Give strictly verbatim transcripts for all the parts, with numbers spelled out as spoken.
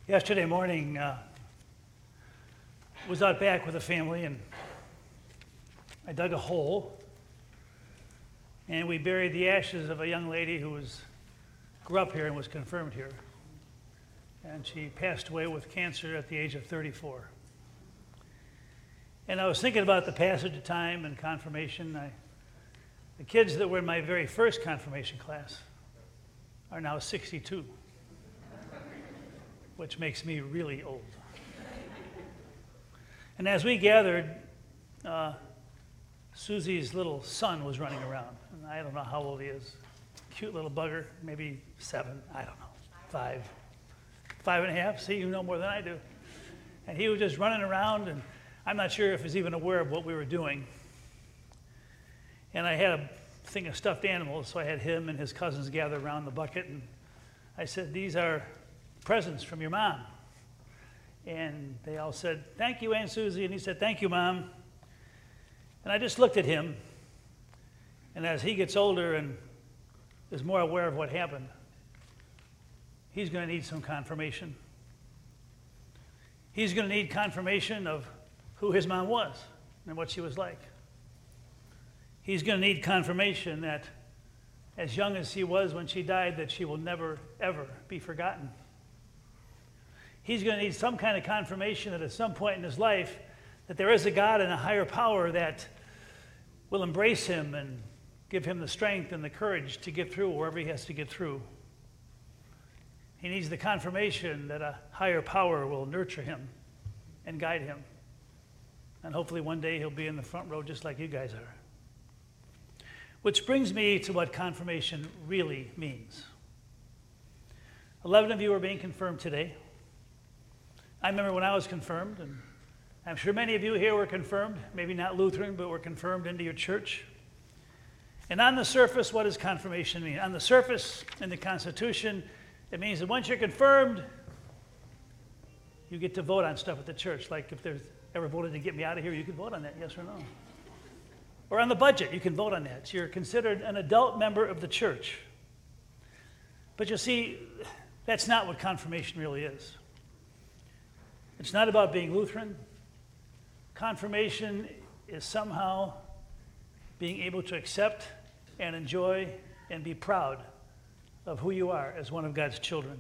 Yesterday morning, uh, was out back with the family, and I dug a hole, and we buried the ashes of a young lady who was grew up here and was confirmed here. And she passed away with cancer at the age of thirty-four. And I was thinking about the passage of time and confirmation. I, the kids that were in my very first confirmation class are now sixty-two. Which makes me really old. And as we gathered, uh, Susie's little son was running around. And I don't know how old he is. Cute little bugger, maybe seven, I don't know, five. Five and a half, see, you know more than I do. And he was just running around, and I'm not sure if he's even aware of what we were doing. And I had a thing of stuffed animals, so I had him and his cousins gather around the bucket, and I said, "These are presents from your mom." And they all said, "Thank you, Aunt Susie." And he said, "Thank you, Mom." And I just looked at him. And as he gets older and is more aware of what happened, he's going to need some confirmation. He's going to need confirmation of who his mom was and what she was like. He's going to need confirmation that as young as he was when she died, that she will never, ever be forgotten. He's going to need some kind of confirmation that at some point in his life that there is a God and a higher power that will embrace him and give him the strength and the courage to get through wherever he has to get through. He needs the confirmation that a higher power will nurture him and guide him. And hopefully one day he'll be in the front row just like you guys are. Which brings me to what confirmation really means. Eleven of you are being confirmed today. I remember when I was confirmed, and I'm sure many of you here were confirmed, maybe not Lutheran, but were confirmed into your church. And on the surface, what does confirmation mean? On the surface, in the Constitution, it means that once you're confirmed, you get to vote on stuff at the church. Like if there's ever voted to get me out of here, you can vote on that, yes or no. Or on the budget, you can vote on that. So you're considered an adult member of the church. But you see, that's not what confirmation really is. It's not about being Lutheran. Confirmation is somehow being able to accept and enjoy and be proud of who you are as one of God's children.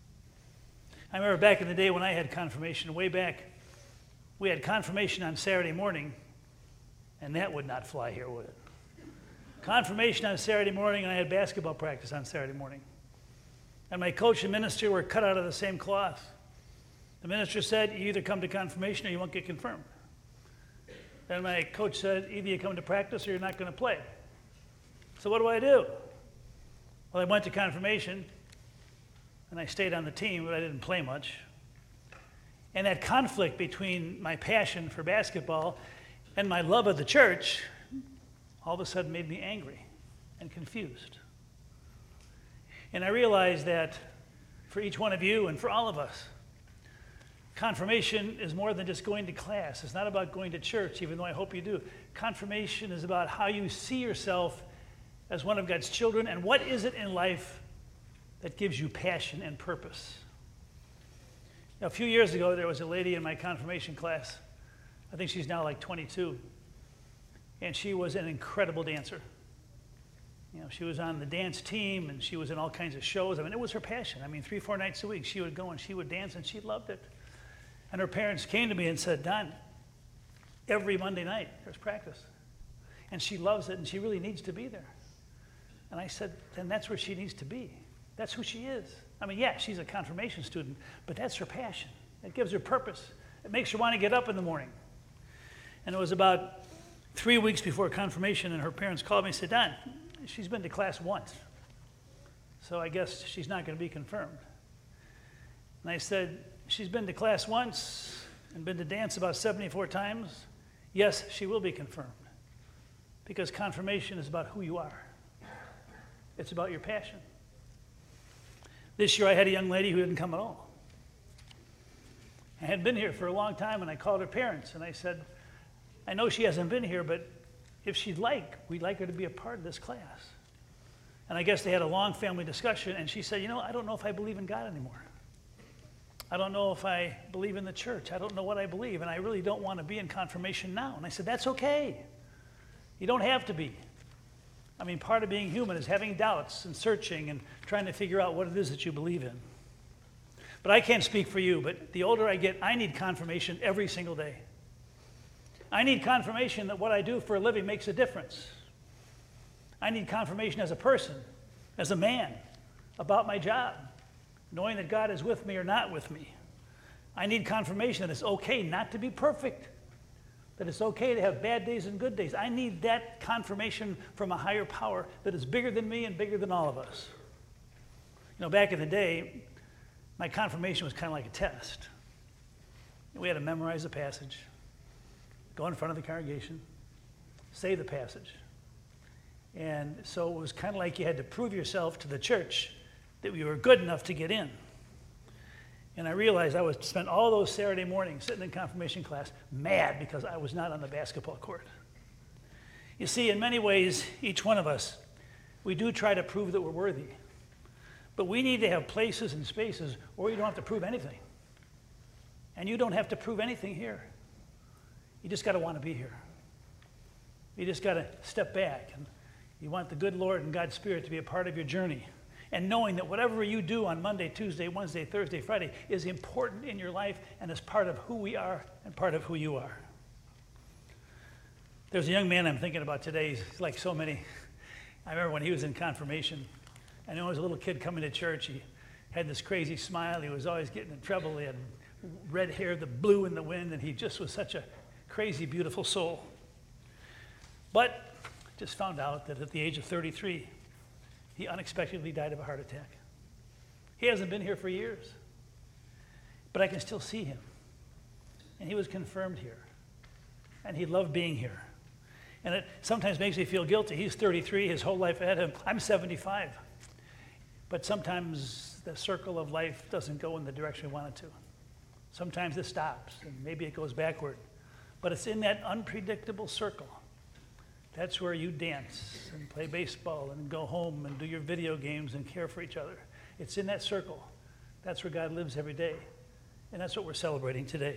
I remember back in the day when I had confirmation, way back, we had confirmation on Saturday morning, and that would not fly here, would it? Confirmation on Saturday morning, and I had basketball practice on Saturday morning. And my coach and minister were cut out of the same cloth. The minister said, "You either come to confirmation or you won't get confirmed." Then my coach said, "Either you come to practice or you're not going to play." So what do I do? Well, I went to confirmation, and I stayed on the team, but I didn't play much. And that conflict between my passion for basketball and my love of the church all of a sudden made me angry and confused. And I realized that for each one of you and for all of us, confirmation is more than just going to class. It's not about going to church, even though I hope you do. Confirmation is about how you see yourself as one of God's children, and what is it in life that gives you passion and purpose. Now, a few years ago, there was a lady in my confirmation class. I think she's now like twenty-two. And she was an incredible dancer. You know, she was on the dance team, and she was in all kinds of shows. I mean, it was her passion. I mean, three, four nights a week, she would go and she would dance, and she loved it. And her parents came to me and said, "Don, every Monday night there's practice. And she loves it, and she really needs to be there." And I said, "Then that's where she needs to be. That's who she is." I mean, yeah, she's a confirmation student, but that's her passion. It gives her purpose. It makes her want to get up in the morning. And it was about three weeks before confirmation, and her parents called me and said, "Don, she's been to class once, so I guess she's not going to be confirmed." And I said, "She's been to class once and been to dance about seventy-four times. Yes, she will be confirmed, because confirmation is about who you are. It's about your passion." This year I had a young lady who didn't come at all. I had been here for a long time, and I called her parents, and I said, "I know she hasn't been here, but if she'd like, we'd like her to be a part of this class." And I guess they had a long family discussion, and she said, "You know, I don't know if I believe in God anymore." I don't know if I believe in the church. I don't know what I believe, and I really don't want to be in confirmation now. And I said, that's okay. You don't have to be. I mean, part of being human is having doubts and searching and trying to figure out what it is that you believe in. But I can't speak for you, but the older I get, I need confirmation every single day. I need confirmation that what I do for a living makes a difference. I need confirmation as a person, as a man, about my job, knowing that God is with me or not with me. I need confirmation that it's okay not to be perfect, that it's okay to have bad days and good days. I need that confirmation from a higher power that is bigger than me and bigger than all of us. You know, back in the day, my confirmation was kind of like a test. We had to memorize the passage, go in front of the congregation, say the passage. And so it was kind of like you had to prove yourself to the church that we were good enough to get in. And I realized I would spend all those Saturday mornings sitting in confirmation class mad because I was not on the basketball court. You see, in many ways, each one of us, we do try to prove that we're worthy. But we need to have places and spaces where you don't have to prove anything. And you don't have to prove anything here. You just got to want to be here. You just got to step back, and you want the good Lord and God's Spirit to be a part of your journey. And knowing that whatever you do on Monday, Tuesday, Wednesday, Thursday, Friday is important in your life and is part of who we are and part of who you are. There's a young man I'm thinking about today. He's like so many. I remember when he was in confirmation. I know, as a little kid coming to church, he had this crazy smile. He was always getting in trouble. He had red hair that blew in the wind, and he just was such a crazy, beautiful soul. But just found out that at the age of thirty-three, he unexpectedly died of a heart attack. He hasn't been here for years, but I can still see him. And he was confirmed here, and he loved being here. And it sometimes makes me feel guilty. He's thirty-three, his whole life ahead of him. I'm seventy-five. But sometimes the circle of life doesn't go in the direction we want it to. Sometimes it stops, and maybe it goes backward. But it's in that unpredictable circle. That's where you dance and play baseball and go home and do your video games and care for each other. It's in that circle. That's where God lives every day. And that's what we're celebrating today.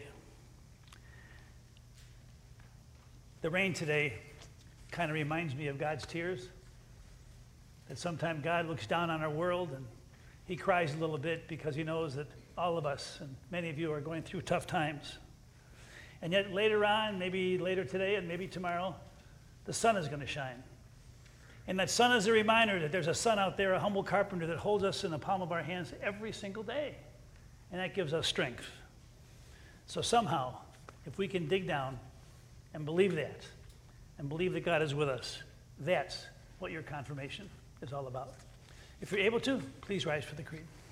The rain today kind of reminds me of God's tears. That sometimes God looks down on our world and he cries a little bit because he knows that all of us and many of you are going through tough times. And yet later on, maybe later today and maybe tomorrow, the sun is going to shine. And that sun is a reminder that there's a sun out there, a humble carpenter that holds us in the palm of our hands every single day. And that gives us strength. So somehow, if we can dig down and believe that, and believe that God is with us, that's what your confirmation is all about. If you're able to, please rise for the creed.